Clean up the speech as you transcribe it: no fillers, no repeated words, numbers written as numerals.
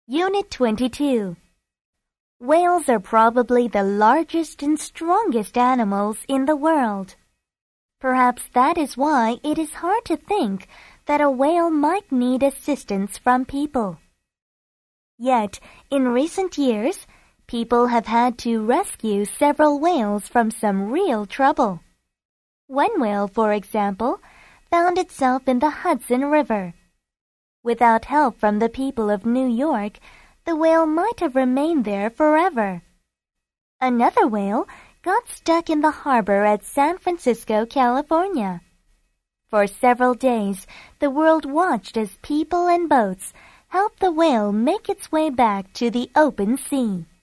Unit 22. Whales are probably the largest and strongest animals in the world. Perhaps that is why it is hard to think that a whale might need assistance from people. Yet, in recent years, people have had to rescue several whales from some real trouble. One whale, for example, found itself in the Hudson River. Without help from the people of New York, the whale might have remained there forever. Another whale got stuck in the harbor at San Francisco, California. For several days, the world watched as people and boats helped the whale make its way back to the open sea.